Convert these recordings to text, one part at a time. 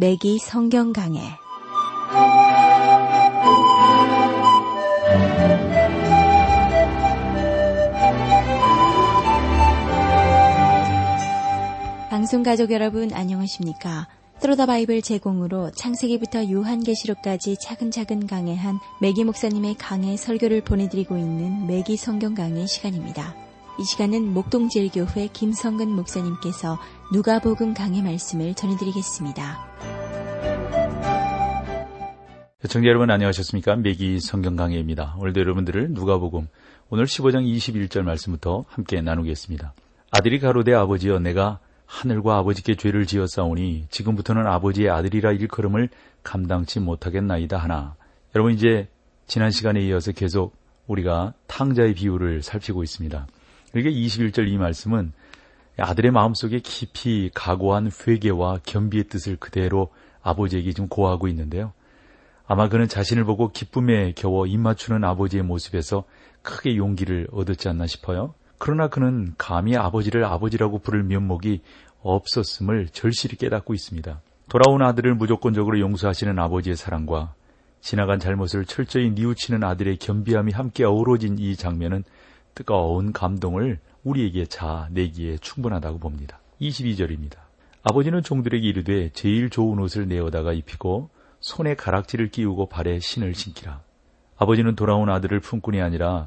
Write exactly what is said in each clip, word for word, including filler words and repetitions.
매기 성경 강해. 방송 가족 여러분 안녕하십니까? 트로더 바이블 제공으로 창세기부터 요한계시록까지 차근차근 강해한 매기 목사님의 강해 설교를 보내드리고 있는 매기 성경 강해 시간입니다. 이 시간은 목동제일교회 김성근 목사님께서 누가복음 강해 말씀을 전해드리겠습니다. 시청자 여러분 안녕하셨습니까? 매기 성경 강해입니다. 오늘도 여러분들을 누가복음 오늘 십오 장 이십일 절 말씀부터 함께 나누겠습니다. 아들이 가로되 아버지여 내가 하늘과 아버지께 죄를 지었사오니 지금부터는 아버지의 아들이라 일컬음을 감당치 못하겠나이다 하나. 여러분 이제 지난 시간에 이어서 계속 우리가 탕자의 비유를 살피고 있습니다. 이게 이십일 절 이 말씀은 아들의 마음속에 깊이 각오한 회개와 겸비의 뜻을 그대로 아버지에게 좀 고하고 있는데요. 아마 그는 자신을 보고 기쁨에 겨워 입맞추는 아버지의 모습에서 크게 용기를 얻었지 않나 싶어요. 그러나 그는 감히 아버지를 아버지라고 부를 면목이 없었음을 절실히 깨닫고 있습니다. 돌아온 아들을 무조건적으로 용서하시는 아버지의 사랑과 지나간 잘못을 철저히 뉘우치는 아들의 겸비함이 함께 어우러진 이 장면은 뜨거운 감동을 우리에게 자내기에 충분하다고 봅니다. 이십이 절입니다. 아버지는 종들에게 이르되 제일 좋은 옷을 내어다가 입히고 손에 가락지를 끼우고 발에 신을 신기라. 아버지는 돌아온 아들을 품꾼이 아니라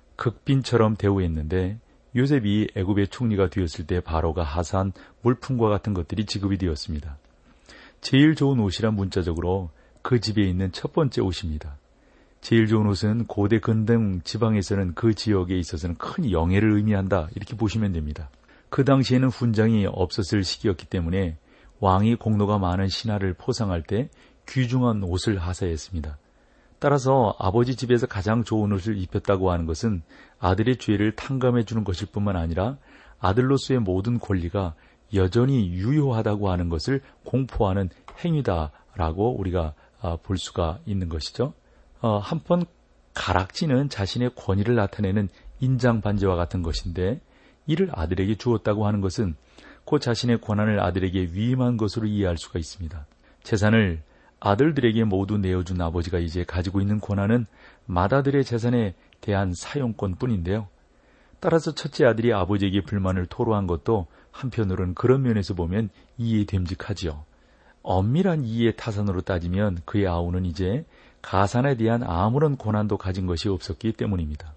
극빈처럼 대우했는데 요셉이 애굽의 총리가 되었을 때 바로가 하사한 물품과 같은 것들이 지급이 되었습니다. 제일 좋은 옷이란 문자적으로 그 집에 있는 첫 번째 옷입니다. 제일 좋은 옷은 고대 근동 지방에서는 그 지역에 있어서는 큰 영예를 의미한다 이렇게 보시면 됩니다. 그 당시에는 훈장이 없었을 시기였기 때문에 왕이 공로가 많은 신하를 포상할 때 귀중한 옷을 하사했습니다. 따라서 아버지 집에서 가장 좋은 옷을 입혔다고 하는 것은 아들의 죄를 탕감해 주는 것일 뿐만 아니라 아들로서의 모든 권리가 여전히 유효하다고 하는 것을 공포하는 행위다라고 우리가 볼 수가 있는 것이죠. 어, 한편 가락지는 자신의 권위를 나타내는 인장 반지와 같은 것인데 이를 아들에게 주었다고 하는 것은 그 자신의 권한을 아들에게 위임한 것으로 이해할 수가 있습니다. 재산을 아들들에게 모두 내어준 아버지가 이제 가지고 있는 권한은 맏아들의 재산에 대한 사용권뿐인데요. 따라서 첫째 아들이 아버지에게 불만을 토로한 것도 한편으로는 그런 면에서 보면 이해됨직하지요. 엄밀한 이해 타산으로 따지면 그의 아우는 이제 가산에 대한 아무런 권한도 가진 것이 없었기 때문입니다.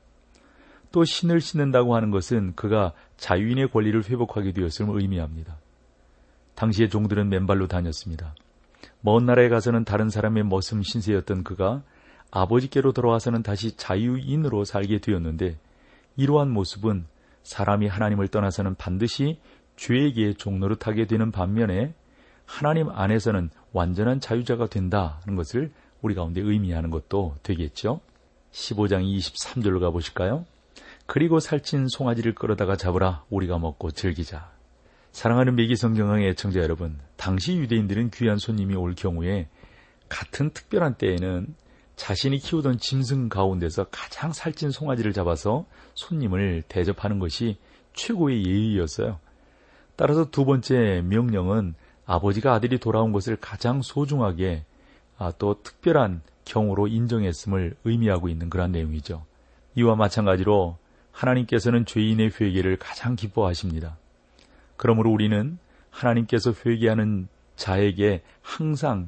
또 신을 신는다고 하는 것은 그가 자유인의 권리를 회복하게 되었음을 의미합니다. 당시의 종들은 맨발로 다녔습니다. 먼 나라에 가서는 다른 사람의 머슴 신세였던 그가 아버지께로 돌아와서는 다시 자유인으로 살게 되었는데 이러한 모습은 사람이 하나님을 떠나서는 반드시 죄에게 종노릇하게 되는 반면에 하나님 안에서는 완전한 자유자가 된다는 것을 우리 가운데 의미하는 것도 되겠죠. 십오 장 이십삼 절로 가보실까요? 그리고 살찐 송아지를 끌어다가 잡으라 우리가 먹고 즐기자. 사랑하는 매기 성경강의 애청자 여러분, 당시 유대인들은 귀한 손님이 올 경우에 같은 특별한 때에는 자신이 키우던 짐승 가운데서 가장 살찐 송아지를 잡아서 손님을 대접하는 것이 최고의 예의였어요. 따라서 두 번째 명령은 아버지가 아들이 돌아온 것을 가장 소중하게 아, 또 특별한 경우로 인정했음을 의미하고 있는 그런 내용이죠. 이와 마찬가지로 하나님께서는 죄인의 회개를 가장 기뻐하십니다. 그러므로 우리는 하나님께서 회개하는 자에게 항상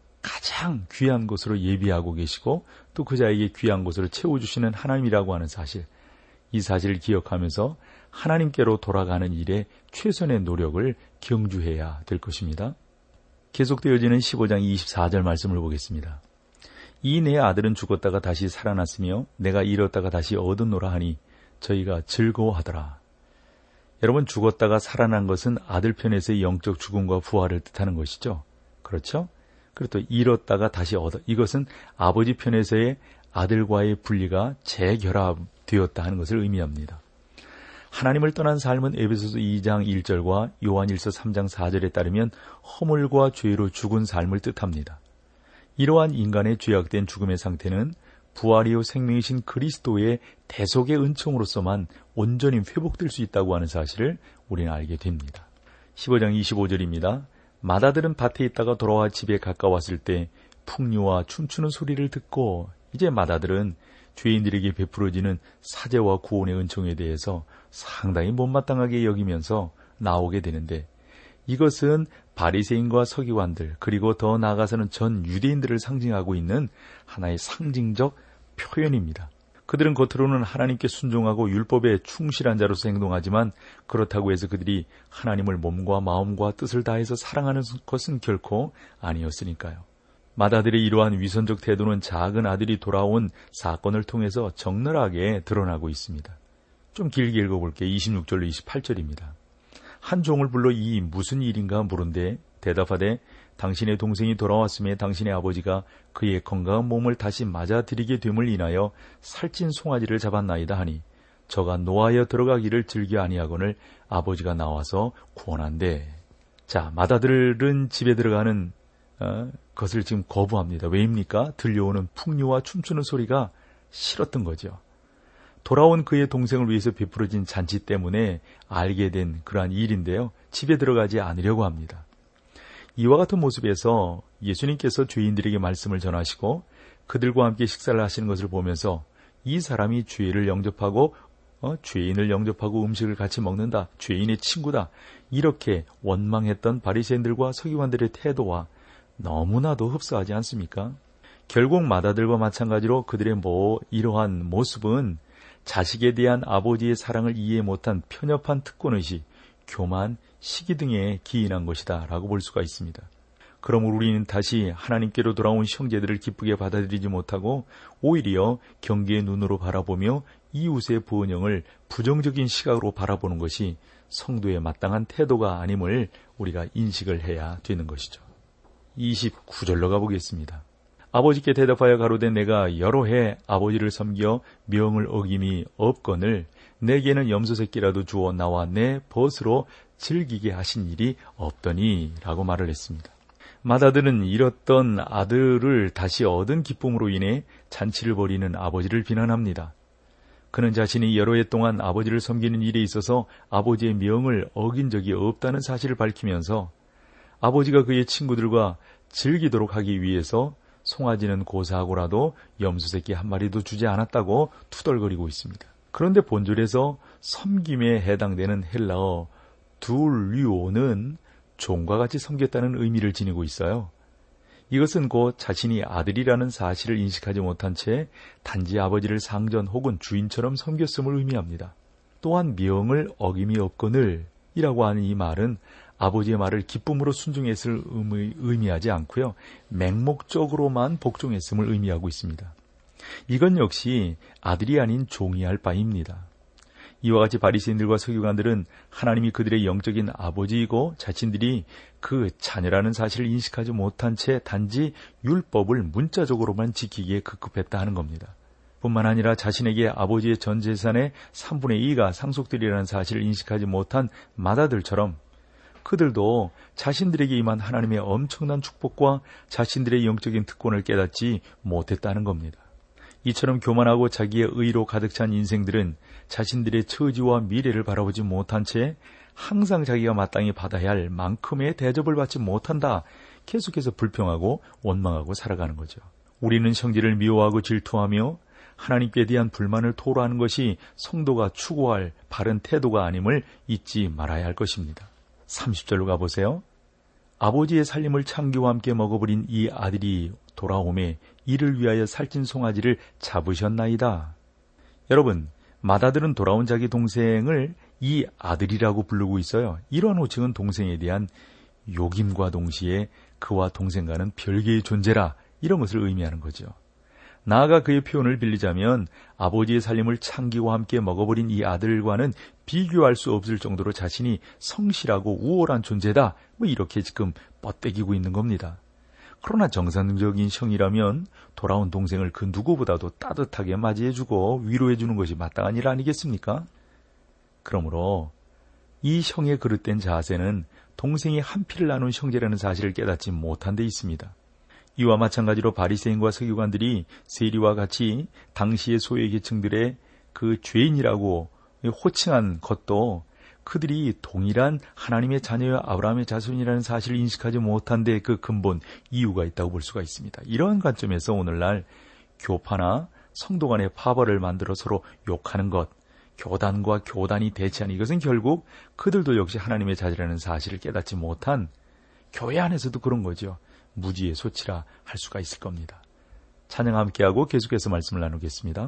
가장 귀한 것으로 예비하고 계시고 또 그 자에게 귀한 것으로 채워주시는 하나님이라고 하는 사실, 이 사실을 기억하면서 하나님께로 돌아가는 일에 최선의 노력을 경주해야 될 것입니다. 계속되어지는 십오 장 이십사 절 말씀을 보겠습니다. 이 내 아들은 죽었다가 다시 살아났으며 내가 잃었다가 다시 얻었노라 하니 저희가 즐거워하더라. 여러분, 죽었다가 살아난 것은 아들 편에서의 영적 죽음과 부활을 뜻하는 것이죠. 그렇죠? 그리고 또 잃었다가 다시 얻어, 이것은 아버지 편에서의 아들과의 분리가 재결합되었다 하는 것을 의미합니다. 하나님을 떠난 삶은 에베소서 이 장 일 절과 요한일서 삼 장 사 절에 따르면 허물과 죄로 죽은 삶을 뜻합니다. 이러한 인간의 죄악된 죽음의 상태는 부활이요 생명이신 그리스도의 대속의 은총으로서만 온전히 회복될 수 있다고 하는 사실을 우리는 알게 됩니다. 십오 장 이십오 절입니다. 마다들은 밭에 있다가 돌아와 집에 가까웠을 때 풍류와 춤추는 소리를 듣고 이제 마다들은 죄인들에게 베풀어지는 사죄와 구원의 은총에 대해서 상당히 못마땅하게 여기면서 나오게 되는데, 이것은 바리새인과 서기관들 그리고 더 나아가서는 전 유대인들을 상징하고 있는 하나의 상징적 표현입니다. 그들은 겉으로는 하나님께 순종하고 율법에 충실한 자로서 행동하지만 그렇다고 해서 그들이 하나님을 몸과 마음과 뜻을 다해서 사랑하는 것은 결코 아니었으니까요. 마다들의 이러한 위선적 태도는 작은 아들이 돌아온 사건을 통해서 적나라하게 드러나고 있습니다. 좀 길게 읽어볼게요. 이십육 절로 이십팔 절입니다. 한 종을 불러 이 무슨 일인가 물은데 대답하되 당신의 동생이 돌아왔음에 당신의 아버지가 그의 건강한 몸을 다시 맞아들이게 됨을 인하여 살찐 송아지를 잡았나이다 하니 저가 노하여 들어가기를 즐겨 아니하거늘 아버지가 나와서 구원한대. 자, 마다들은 집에 들어가는 어, 것을 지금 거부합니다. 왜입니까? 들려오는 풍류와 춤추는 소리가 싫었던 거죠. 돌아온 그의 동생을 위해서 베풀어진 잔치 때문에 알게 된 그러한 일인데요. 집에 들어가지 않으려고 합니다. 이와 같은 모습에서 예수님께서 죄인들에게 말씀을 전하시고 그들과 함께 식사를 하시는 것을 보면서 이 사람이 죄를 영접하고 어, 죄인을 영접하고 음식을 같이 먹는다, 죄인의 친구다, 이렇게 원망했던 바리새인들과 서기관들의 태도와 너무나도 흡사하지 않습니까? 결국 마다들과 마찬가지로 그들의 뭐 이러한 모습은 자식에 대한 아버지의 사랑을 이해 못한 편협한 특권의식, 교만, 시기 등에 기인한 것이다 라고 볼 수가 있습니다. 그러므로 우리는 다시 하나님께로 돌아온 형제들을 기쁘게 받아들이지 못하고 오히려 경계의 눈으로 바라보며 이웃의 번영을 부정적인 시각으로 바라보는 것이 성도의 마땅한 태도가 아님을 우리가 인식을 해야 되는 것이죠. 이십구 절로 가보겠습니다. 아버지께 대답하여 가로되 내가 여러 해 아버지를 섬겨 명을 어김이 없거늘 내게는 염소 새끼라도 주어 나와 내 벗으로 즐기게 하신 일이 없더니 라고 말을 했습니다. 마다들은 잃었던 아들을 다시 얻은 기쁨으로 인해 잔치를 벌이는 아버지를 비난합니다. 그는 자신이 여러 해 동안 아버지를 섬기는 일에 있어서 아버지의 명을 어긴 적이 없다는 사실을 밝히면서 아버지가 그의 친구들과 즐기도록 하기 위해서 송아지는 고사하고라도 염소 새끼 한 마리도 주지 않았다고 투덜거리고 있습니다. 그런데 본절에서 섬김에 해당되는 헬라어 둘류오는 종과 같이 섬겼다는 의미를 지니고 있어요. 이것은 곧 자신이 아들이라는 사실을 인식하지 못한 채 단지 아버지를 상전 혹은 주인처럼 섬겼음을 의미합니다. 또한 명을 어김이 없거늘 이라고 하는 이 말은 아버지의 말을 기쁨으로 순종했을 의미, 의미하지 않고요. 맹목적으로만 복종했음을 의미하고 있습니다. 이건 역시 아들이 아닌 종이 할 바입니다. 이와 같이 바리새인들과 서기관들은 하나님이 그들의 영적인 아버지이고 자신들이 그 자녀라는 사실을 인식하지 못한 채 단지 율법을 문자적으로만 지키기에 급급했다 하는 겁니다. 뿐만 아니라 자신에게 아버지의 전 재산의 삼분의 이가 상속되리라는 사실을 인식하지 못한 마다들처럼 그들도 자신들에게 임한 하나님의 엄청난 축복과 자신들의 영적인 특권을 깨닫지 못했다는 겁니다. 이처럼 교만하고 자기의 의로 가득 찬 인생들은 자신들의 처지와 미래를 바라보지 못한 채 항상 자기가 마땅히 받아야 할 만큼의 대접을 받지 못한다, 계속해서 불평하고 원망하고 살아가는 거죠. 우리는 형제를 미워하고 질투하며 하나님께 대한 불만을 토로하는 것이 성도가 추구할 바른 태도가 아님을 잊지 말아야 할 것입니다. 삼십 절로 가보세요. 아버지의 살림을 창기와 함께 먹어버린 이 아들이 돌아오매 이를 위하여 살찐 송아지를 잡으셨나이다. 여러분, 마다들은 돌아온 자기 동생을 이 아들이라고 부르고 있어요. 이러한 호칭은 동생에 대한 욕임과 동시에 그와 동생과는 별개의 존재라, 이런 것을 의미하는 거죠. 나아가 그의 표현을 빌리자면 아버지의 살림을 창기와 함께 먹어버린 이 아들과는 비교할 수 없을 정도로 자신이 성실하고 우월한 존재다, 뭐 이렇게 지금 뻗대기고 있는 겁니다. 그러나 정상적인 형이라면 돌아온 동생을 그 누구보다도 따뜻하게 맞이해주고 위로해주는 것이 마땅한 일 아니겠습니까? 그러므로 이 형의 그릇된 자세는 동생이 한 피를 나눈 형제라는 사실을 깨닫지 못한 데 있습니다. 이와 마찬가지로 바리새인과 서기관들이 세리와 같이 당시의 소외계층들의 그 죄인이라고 호칭한 것도 그들이 동일한 하나님의 자녀와 아브라함의 자손이라는 사실을 인식하지 못한 데 그 근본 이유가 있다고 볼 수가 있습니다. 이러한 관점에서 오늘날 교파나 성도 간의 파벌을 만들어 서로 욕하는 것, 교단과 교단이 대치하는 이것은 결국 그들도 역시 하나님의 자녀라는 사실을 깨닫지 못한 교회 안에서도 그런 거죠. 무지의 소치라 할 수가 있을 겁니다. 찬양 함께하고 계속해서 말씀을 나누겠습니다.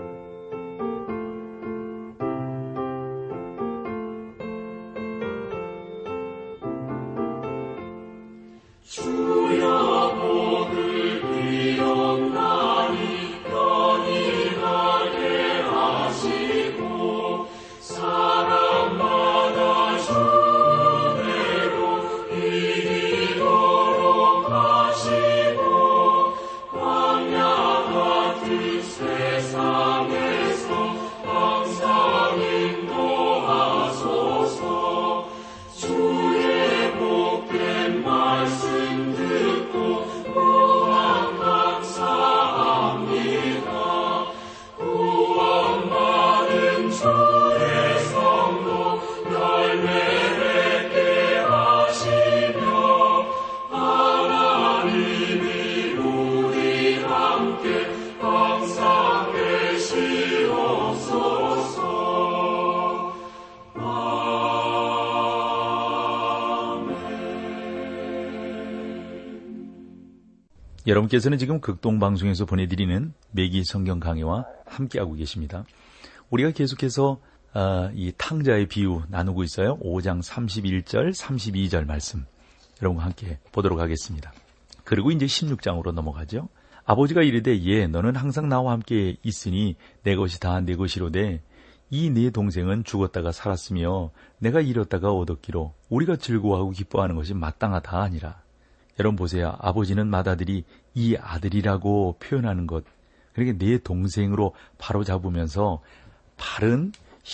여러분께서는 지금 극동방송에서 보내드리는 매기 성경 강해와 함께하고 계십니다. 우리가 계속해서 어, 이 탕자의 비유 나누고 있어요. 오 장 삼십일 절, 삼십이 절 말씀 여러분과 함께 보도록 하겠습니다. 그리고 이제 십육 장으로 넘어가죠. 아버지가 이르되 예 너는 항상 나와 함께 있으니 내 것이 다 내 것이로되 이 네 동생은 죽었다가 살았으며 내가 잃었다가 얻었기로 우리가 즐거워하고 기뻐하는 것이 마땅하다 아니라. 여러분 보세요. 아버지는 맏아들이 이 아들이라고 표현하는 것, 그러니까 내 동생으로 바로 잡으면서 바른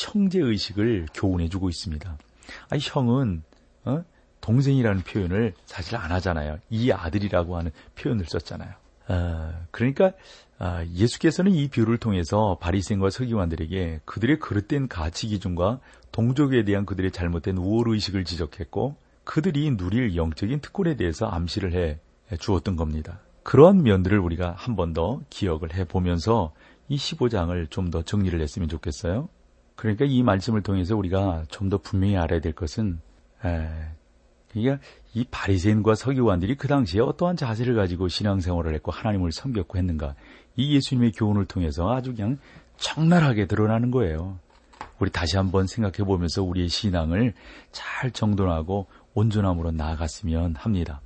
형제의식을 교훈해주고 있습니다. 아니, 형은 어? 동생이라는 표현을 사실 안 하잖아요. 이 아들이라고 하는 표현을 썼잖아요. 어, 그러니까 어, 예수께서는 이 비유를 통해서 바리새인과 서기관들에게 그들의 그릇된 가치 기준과 동족에 대한 그들의 잘못된 우월의식을 지적했고 그들이 누릴 영적인 특권에 대해서 암시를 해 주었던 겁니다. 그러한 면들을 우리가 한 번 더 기억을 해보면서 이 십오 장을 좀 더 정리를 했으면 좋겠어요. 그러니까 이 말씀을 통해서 우리가 좀 더 분명히 알아야 될 것은 에, 그러니까 이 바리새인과 서기관들이 그 당시에 어떠한 자세를 가지고 신앙생활을 했고 하나님을 섬겼고 했는가, 이 예수님의 교훈을 통해서 아주 그냥 적나라하게 드러나는 거예요. 우리 다시 한번 생각해 보면서 우리의 신앙을 잘 정돈하고 온전함으로 나아갔으면 합니다.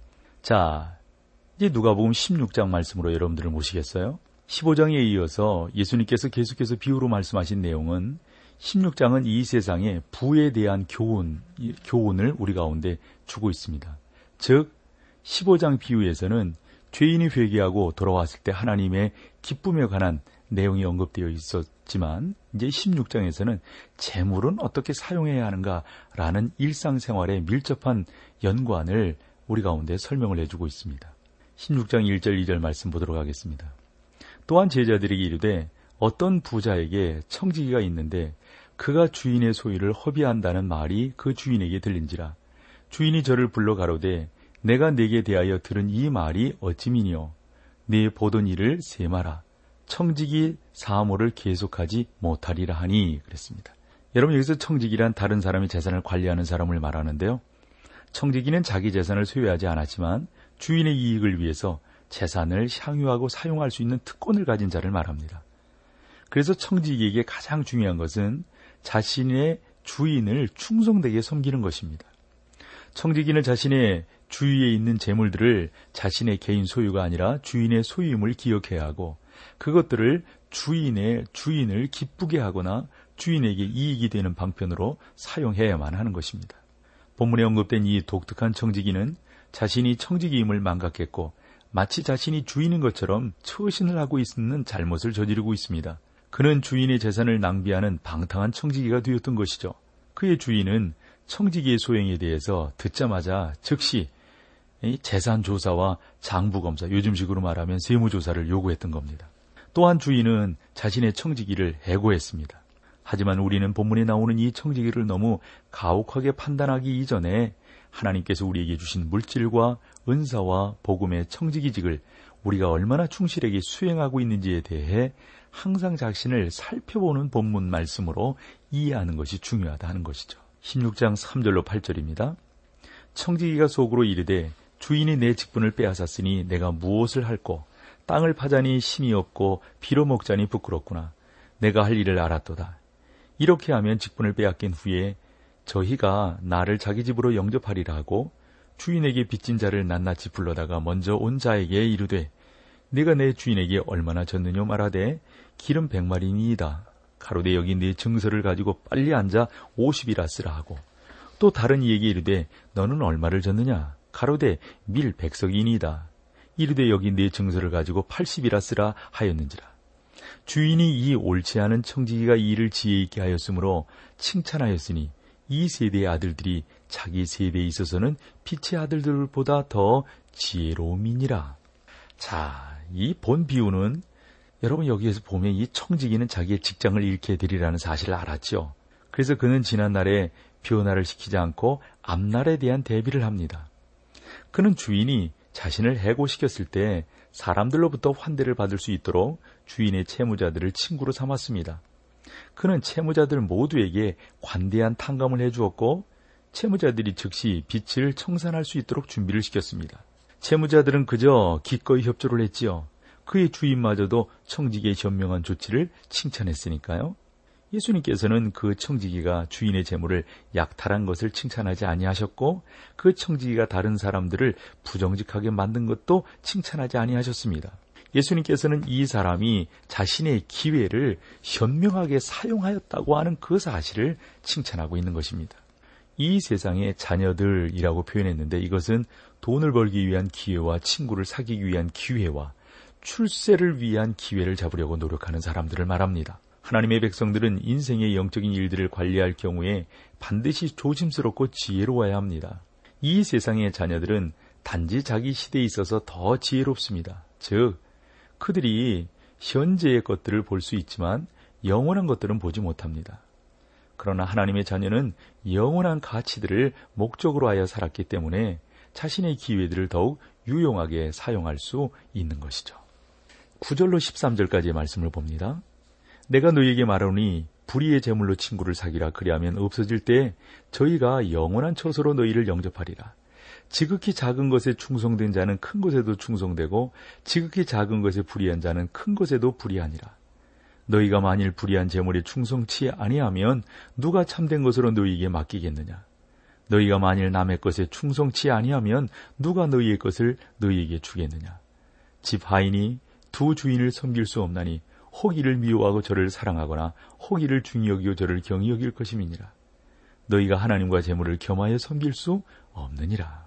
자, 이제 누가복음 십육 장 말씀으로 여러분들을 모시겠어요? 십오 장에 이어서 예수님께서 계속해서 비유로 말씀하신 내용은 십육 장은 이 세상의 부에 대한 교훈, 교훈을 우리 가운데 주고 있습니다. 즉, 십오 장 비유에서는 죄인이 회개하고 돌아왔을 때 하나님의 기쁨에 관한 내용이 언급되어 있었지만 이제 십육 장에서는 재물은 어떻게 사용해야 하는가라는 일상생활에 밀접한 연관을 우리 가운데 설명을 해주고 있습니다. 십육 장 일 절 이 절 말씀 보도록 하겠습니다. 또한 제자들에게 이르되 어떤 부자에게 청지기가 있는데 그가 주인의 소유를 허비한다는 말이 그 주인에게 들린지라. 주인이 저를 불러 가로되 내가 네게 대하여 들은 이 말이 어찌미뇨. 네 보던 일을 세마라. 청지기 사모를 계속하지 못하리라 하니 그랬습니다. 여러분, 여기서 청지기란 다른 사람의 재산을 관리하는 사람을 말하는데요. 청지기는 자기 재산을 소유하지 않았지만 주인의 이익을 위해서 재산을 향유하고 사용할 수 있는 특권을 가진 자를 말합니다. 그래서 청지기에게 가장 중요한 것은 자신의 주인을 충성되게 섬기는 것입니다. 청지기는 자신의 주위에 있는 재물들을 자신의 개인 소유가 아니라 주인의 소유임을 기억해야 하고 그것들을 주인의 주인을 기쁘게 하거나 주인에게 이익이 되는 방편으로 사용해야만 하는 것입니다. 본문에 언급된 이 독특한 청지기는 자신이 청지기임을 망각했고 마치 자신이 주인인 것처럼 처신을 하고 있는 잘못을 저지르고 있습니다. 그는 주인의 재산을 낭비하는 방탕한 청지기가 되었던 것이죠. 그의 주인은 청지기의 소행에 대해서 듣자마자 즉시 재산조사와 장부검사, 요즘식으로 말하면 세무조사를 요구했던 겁니다. 또한 주인은 자신의 청지기를 해고했습니다. 하지만 우리는 본문에 나오는 이 청지기를 너무 가혹하게 판단하기 이전에 하나님께서 우리에게 주신 물질과 은사와 복음의 청지기직을 우리가 얼마나 충실하게 수행하고 있는지에 대해 항상 자신을 살펴보는 본문 말씀으로 이해하는 것이 중요하다 하는 것이죠. 십육 장 삼 절로 팔 절입니다. 청지기가 속으로 이르되 주인이 내 직분을 빼앗았으니 내가 무엇을 할꼬? 땅을 파자니 힘이 없고 비로 먹자니 부끄럽구나. 내가 할 일을 알았도다. 이렇게 하면 직분을 빼앗긴 후에 저희가 나를 자기 집으로 영접하리라 하고 주인에게 빚진 자를 낱낱이 불러다가 먼저 온 자에게 이르되 네가 내 주인에게 얼마나 졌느냐 말하되 기름 백마리니이다. 가로되 여기 네 증서를 가지고 빨리 앉아 오십이라 쓰라 하고 또 다른 이에게 이르되 너는 얼마를 졌느냐? 가로되 밀 백석이니이다. 이르되 여기 네 증서를 가지고 팔십이라 쓰라 하였는지라. 주인이 이 옳지 않은 청지기가 이 일을 지혜 있게 하였으므로 칭찬하였으니 이 세대의 아들들이 자기 세대에 있어서는 빛의 아들들보다 더 지혜로움이니라. 자, 이 본 비유는 여러분 여기에서 보면 이 청지기는 자기의 직장을 잃게 되리라는 사실을 알았죠. 그래서 그는 지난날에 변화를 시키지 않고 앞날에 대한 대비를 합니다. 그는 주인이 자신을 해고시켰을 때 사람들로부터 환대를 받을 수 있도록 주인의 채무자들을 친구로 삼았습니다. 그는 채무자들 모두에게 관대한 탕감을 해주었고 채무자들이 즉시 빚을 청산할 수 있도록 준비를 시켰습니다. 채무자들은 그저 기꺼이 협조를 했지요. 그의 주인마저도 청지기의 현명한 조치를 칭찬했으니까요. 예수님께서는 그 청지기가 주인의 재물을 약탈한 것을 칭찬하지 아니하셨고 그 청지기가 다른 사람들을 부정직하게 만든 것도 칭찬하지 아니하셨습니다. 예수님께서는 이 사람이 자신의 기회를 현명하게 사용하였다고 하는 그 사실을 칭찬하고 있는 것입니다. 이 세상의 자녀들이라고 표현했는데 이것은 돈을 벌기 위한 기회와 친구를 사귀기 위한 기회와 출세를 위한 기회를 잡으려고 노력하는 사람들을 말합니다. 하나님의 백성들은 인생의 영적인 일들을 관리할 경우에 반드시 조심스럽고 지혜로워야 합니다. 이 세상의 자녀들은 단지 자기 시대에 있어서 더 지혜롭습니다. 즉, 그들이 현재의 것들을 볼 수 있지만 영원한 것들은 보지 못합니다. 그러나 하나님의 자녀는 영원한 가치들을 목적으로 하여 살았기 때문에 자신의 기회들을 더욱 유용하게 사용할 수 있는 것이죠. 구 절로 십삼 절까지의 말씀을 봅니다. 내가 너희에게 말하노니 불의의 재물로 친구를 사귀라. 그리하면 없어질 때 저희가 영원한 처소로 너희를 영접하리라. 지극히 작은 것에 충성된 자는 큰 것에도 충성되고 지극히 작은 것에 불의한 자는 큰 것에도 불의하니라. 너희가 만일 불의한 재물에 충성치 아니하면 누가 참된 것으로 너희에게 맡기겠느냐. 너희가 만일 남의 것에 충성치 아니하면 누가 너희의 것을 너희에게 주겠느냐. 집 하인이 두 주인을 섬길 수 없나니 혹 이를 미워하고 저를 사랑하거나 혹 이를 중히 여기고 저를 경히 여길 것임이니라. 너희가 하나님과 재물을 겸하여 섬길 수 없느니라.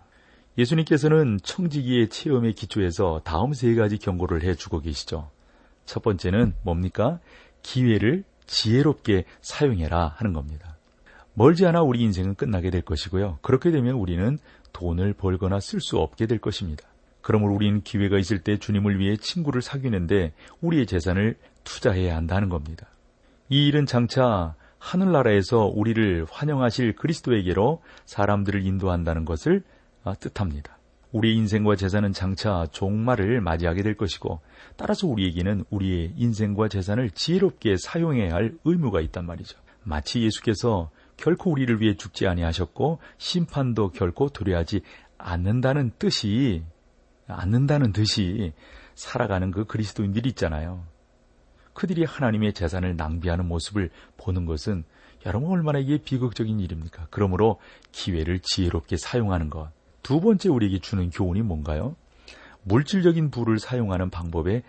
예수님께서는 청지기의 체험에 기초해서 다음 세 가지 경고를 해주고 계시죠. 첫 번째는 뭡니까? 기회를 지혜롭게 사용해라 하는 겁니다. 멀지 않아 우리 인생은 끝나게 될 것이고요. 그렇게 되면 우리는 돈을 벌거나 쓸 수 없게 될 것입니다. 그러므로 우리는 기회가 있을 때 주님을 위해 친구를 사귀는데 우리의 재산을 투자해야 한다는 겁니다. 이 일은 장차 하늘나라에서 우리를 환영하실 그리스도에게로 사람들을 인도한다는 것을 뜻합니다. 우리의 인생과 재산은 장차 종말을 맞이하게 될 것이고 따라서 우리에게는 우리의 인생과 재산을 지혜롭게 사용해야 할 의무가 있단 말이죠. 마치 예수께서 결코 우리를 위해 죽지 아니하셨고 심판도 결코 도래하지 않는다는 뜻이 않는다는 듯이 살아가는 그 그리스도인들이 있잖아요. 그들이 하나님의 재산을 낭비하는 모습을 보는 것은 여러분 얼마나 이게 비극적인 일입니까? 그러므로 기회를 지혜롭게 사용하는 것. 두 번째 우리에게 주는 교훈이 뭔가요? 물질적인 부를 사용하는 방법에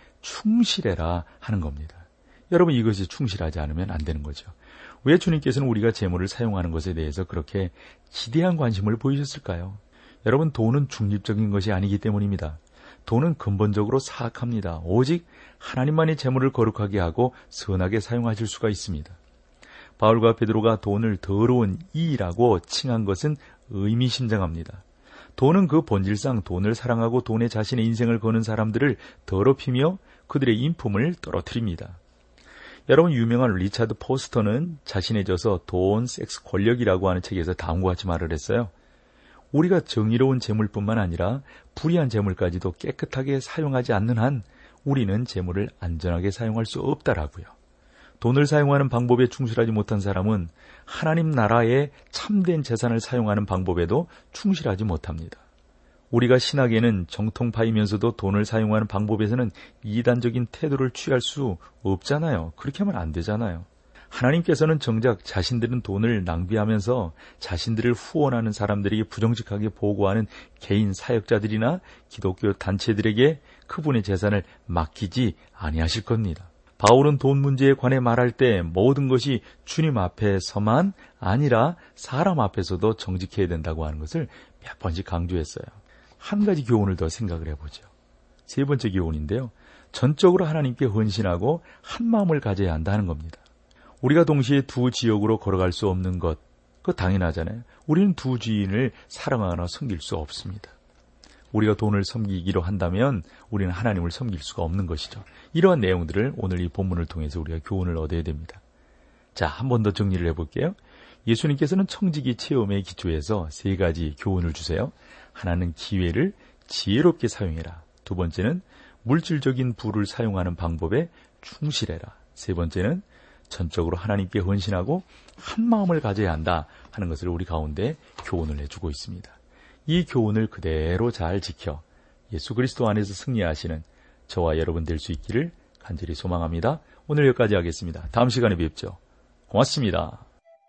충실해라 하는 겁니다. 여러분 이것이 충실하지 않으면 안 되는 거죠. 왜 주님께서는 우리가 재물을 사용하는 것에 대해서 그렇게 지대한 관심을 보이셨을까요? 여러분 돈은 중립적인 것이 아니기 때문입니다. 돈은 근본적으로 사악합니다. 오직 하나님만이 재물을 거룩하게 하고 선하게 사용하실 수가 있습니다. 바울과 베드로가 돈을 더러운 이라고 칭한 것은 의미심장합니다. 돈은 그 본질상 돈을 사랑하고 돈에 자신의 인생을 거는 사람들을 더럽히며 그들의 인품을 떨어뜨립니다. 여러분, 유명한 리차드 포스터는 자신의 저서 돈, 섹스, 권력이라고 하는 책에서 다음과 같이 말을 했어요. 우리가 정의로운 재물뿐만 아니라 불의한 재물까지도 깨끗하게 사용하지 않는 한 우리는 재물을 안전하게 사용할 수 없다라고요. 돈을 사용하는 방법에 충실하지 못한 사람은 하나님 나라의 참된 재산을 사용하는 방법에도 충실하지 못합니다. 우리가 신학에는 정통파이면서도 돈을 사용하는 방법에서는 이단적인 태도를 취할 수 없잖아요. 그렇게 하면 안 되잖아요. 하나님께서는 정작 자신들은 돈을 낭비하면서 자신들을 후원하는 사람들에게 부정직하게 보고하는 개인 사역자들이나 기독교 단체들에게 그분의 재산을 맡기지 아니하실 겁니다. 바울은 돈 문제에 관해 말할 때 모든 것이 주님 앞에서만 아니라 사람 앞에서도 정직해야 된다고 하는 것을 몇 번씩 강조했어요. 한 가지 교훈을 더 생각을 해보죠. 세 번째 교훈인데요. 전적으로 하나님께 헌신하고 한 마음을 가져야 한다는 겁니다. 우리가 동시에 두 지역으로 걸어갈 수 없는 것, 그거 당연하잖아요. 우리는 두 주인을 사랑하거나 섬길 수 없습니다. 우리가 돈을 섬기기로 한다면 우리는 하나님을 섬길 수가 없는 것이죠. 이러한 내용들을 오늘 이 본문을 통해서 우리가 교훈을 얻어야 됩니다. 자, 한 번 더 정리를 해볼게요. 예수님께서는 청지기 체험에 기초해서 세 가지 교훈을 주세요. 하나는 기회를 지혜롭게 사용해라. 두 번째는 물질적인 부를 사용하는 방법에 충실해라. 세 번째는 전적으로 하나님께 헌신하고 한 마음을 가져야 한다 하는 것을 우리 가운데 교훈을 해주고 있습니다. 이 교훈을 그대로 잘 지켜 예수 그리스도 안에서 승리하시는 저와 여러분 될 수 있기를 간절히 소망합니다. 오늘 여기까지 하겠습니다. 다음 시간에 뵙죠. 고맙습니다.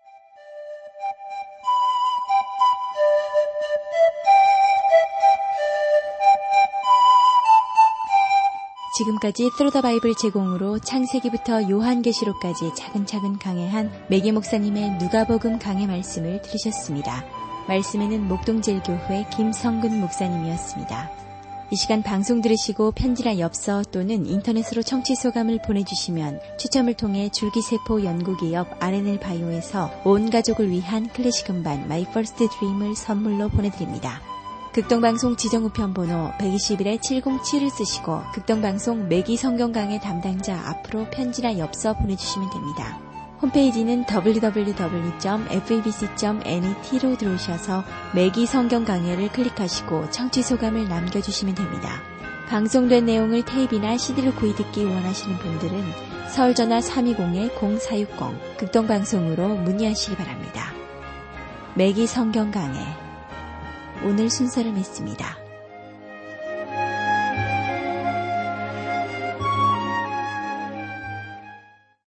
지금까지 Through the Bible 제공으로 창세기부터 요한계시록까지 차근차근 강해한 매기 목사님의 누가복음 강해 말씀을 들으셨습니다. 말씀에는 목동제일교회 김성근 목사님이었습니다. 이 시간 방송 들으시고 편지나 엽서 또는 인터넷으로 청취 소감을 보내주시면 추첨을 통해 줄기세포 연구기업 알엔엘 바이오에서 온 가족을 위한 클래식 음반 My First Dream을 선물로 보내드립니다. 극동방송 지정우편 번호 백이십일 칠공칠을 쓰시고 극동방송 매기 성경 강해 담당자 앞으로 편지나 엽서 보내주시면 됩니다. 홈페이지는 더블유 더블유 더블유 점 에프이비씨 점 넷으로 들어오셔서 매기 성경 강해를 클릭하시고 청취 소감을 남겨주시면 됩니다. 방송된 내용을 테이프나 씨디로 구입듣기 원하시는 분들은 서울전화 삼이공 공사육공 극동방송으로 문의하시기 바랍니다. 매기 성경 강해 오늘 순서를 맺습니다.